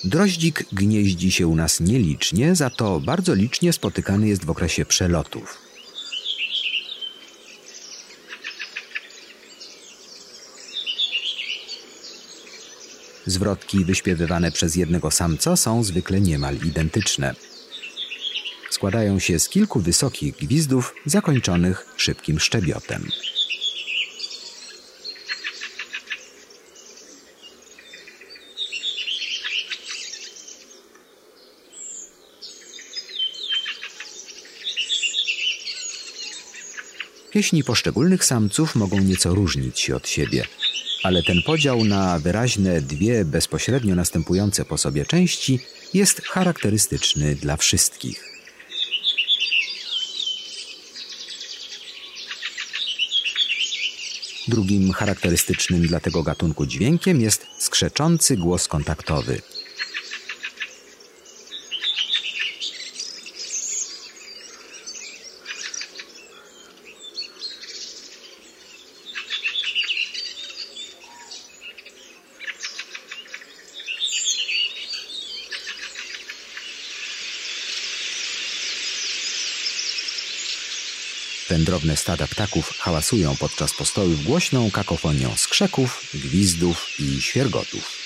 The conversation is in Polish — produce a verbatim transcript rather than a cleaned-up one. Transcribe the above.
Droździk gnieździ się u nas nielicznie, za to bardzo licznie spotykany jest w okresie przelotów. Zwrotki wyśpiewywane przez jednego samca są zwykle niemal identyczne. Składają się z kilku wysokich gwizdów zakończonych szybkim szczebiotem. Pieśni poszczególnych samców mogą nieco różnić się od siebie, ale ten podział na wyraźne dwie bezpośrednio następujące po sobie części jest charakterystyczny dla wszystkich. Drugim charakterystycznym dla tego gatunku dźwiękiem jest skrzeczący głos kontaktowy. Wędrowne stada ptaków hałasują podczas postojów głośną kakofonią skrzeków, gwizdów i świergotów.